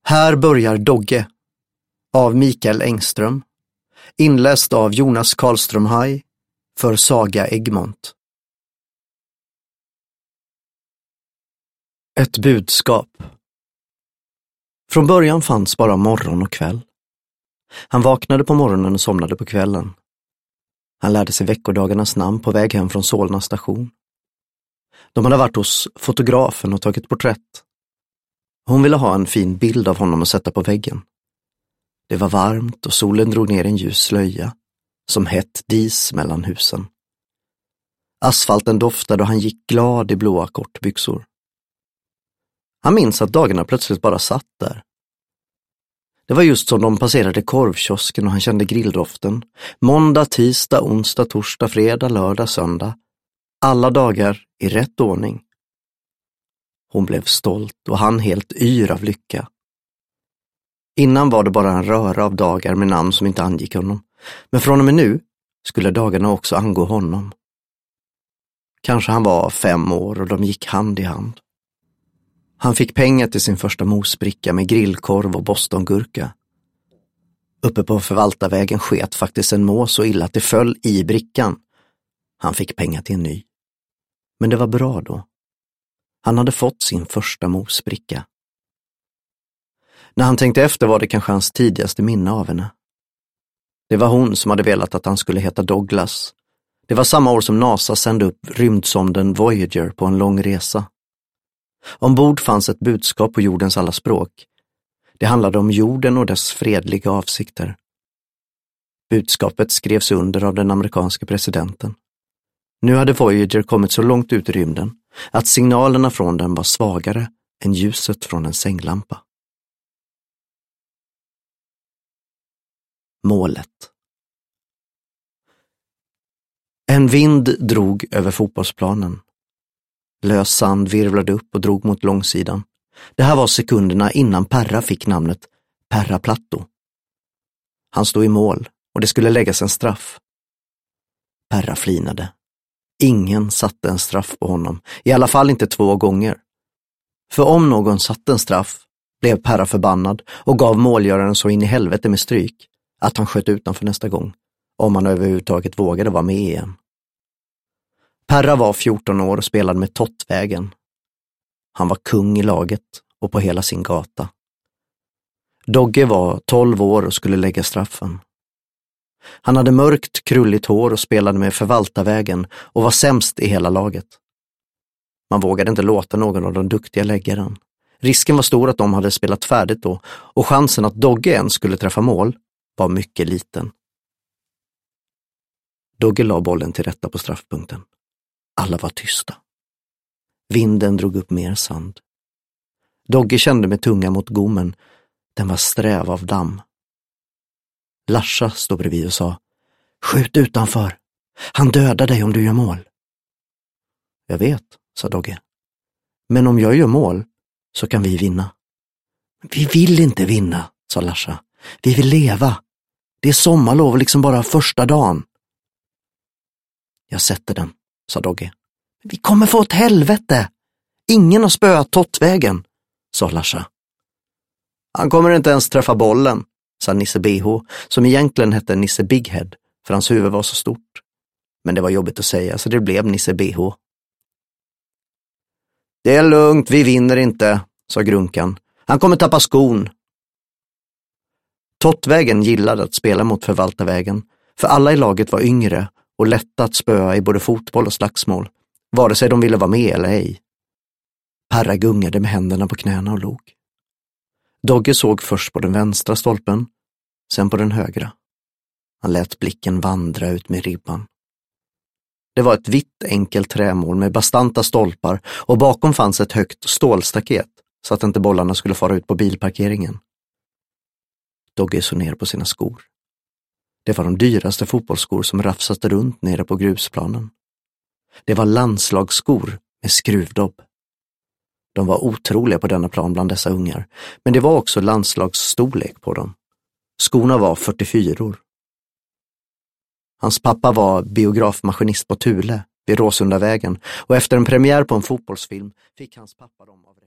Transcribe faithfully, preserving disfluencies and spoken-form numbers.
Här börjar Dogge av Mikael Engström, inläst av Jonas Karlström Haj för Saga Egmont. Ett budskap. Från början fanns bara morgon och kväll. Han vaknade på morgonen och somnade på kvällen. Han lärde sig veckodagarnas namn på väg hem från Solna station. De hade varit hos fotografen och tagit porträtt. Hon ville ha en fin bild av honom att sätta på väggen. Det var varmt och solen drog ner en ljus slöja, som hett dis mellan husen. Asfalten doftade och han gick glad i blåa kortbyxor. Han minns att dagarna plötsligt bara satt där. Det var just som de passerade korvkiosken och han kände grilldoften. Måndag, tisdag, onsdag, torsdag, fredag, lördag, söndag. Alla dagar i rätt ordning. Hon blev stolt och han helt yr av lycka. Innan var det bara en röra av dagar med namn som inte angick honom. Men från och med nu skulle dagarna också angå honom. Kanske han var fem år och de gick hand i hand. Han fick pengar till sin första mosbricka med grillkorv och bostongurka. Uppe på Förvaltarvägen sket faktiskt en mås så illa att det föll i brickan. Han fick pengar till en ny. Men det var bra då. Han hade fått sin första mosbricka. När han tänkte efter var det kanske hans tidigaste minne av henne. Det var hon som hade velat att han skulle heta Douglas. Det var samma år som NASA sände upp rymdsonden Voyager på en lång resa. Ombord fanns ett budskap på jordens alla språk. Det handlade om jorden och dess fredliga avsikter. Budskapet skrevs under av den amerikanska presidenten. Nu hade Voyager kommit så långt ut i rymden att signalerna från den var svagare än ljuset från en sänglampa. Målet. En vind drog över fotbollsplanen. Lös sand virvlade upp och drog mot långsidan. Det här var sekunderna innan Perra fick namnet Perra Platto. Han stod i mål och det skulle läggas en straff. Perra flinade. Ingen satte en straff på honom, i alla fall inte två gånger. För om någon satte en straff blev Perra förbannad och gav målgöraren så in i helvete med stryk att han sköt utanför nästa gång, om han överhuvudtaget vågade vara med igen. Perra var fjorton år och spelade med Tottvägen. Han var kung i laget och på hela sin gata. Dogge var tolv år och skulle lägga straffen. Han hade mörkt, krulligt hår och spelade med Förvaltarvägen och var sämst i hela laget. Man vågade inte låta någon av de duktiga lägga den. Risken var stor att de hade spelat färdigt då och chansen att Dogge ens skulle träffa mål var mycket liten. Dogge la bollen till rätta på straffpunkten. Alla var tysta. Vinden drog upp mer sand. Dogge kände med tunga mot gommen. Den var sträv av damm. Larsa stod bredvid och sa: "Skjut utanför. Han dödar dig om du gör mål." "Jag vet", sa Dogge. "Men om jag gör mål så kan vi vinna." "Vi vill inte vinna", sa Larsa. "Vi vill leva. Det är sommarlov liksom bara första dagen." "Jag sätter den", sa Dogge. "Vi kommer få ett helvete. Ingen har spöat Tottvägen", sa Larsa. "Han kommer inte ens träffa bollen", sa Nisse B H, som egentligen hette Nisse Bighead, för hans huvud var så stort. Men det var jobbigt att säga, så det blev Nisse B H. "Det är lugnt, vi vinner inte", sa Grunkan. "Han kommer tappa skon." Tottvägen gillade att spela mot Förvaltarvägen, för alla i laget var yngre och lätta att spöa i både fotboll och slagsmål, vare sig de ville vara med eller ej. Perra gungade med händerna på knäna och log. Dogge såg först på den vänstra stolpen, sen på den högra. Han lät blicken vandra ut med ribban. Det var ett vitt enkelt trämål med bastanta stolpar och bakom fanns ett högt stålstaket så att inte bollarna skulle fara ut på bilparkeringen. Dogge såg ner på sina skor. Det var de dyraste fotbollsskor som rafsade runt nere på grusplanen. Det var landslagsskor med skruvdobb. De var otroliga på denna plan bland dessa ungar, men det var också landslagsstorlek på dem. Skorna var fyrtiofyror. Hans pappa var biografmaskinist på Thule vid Råsundavägen och efter en premiär på en fotbollsfilm fick hans pappa dem av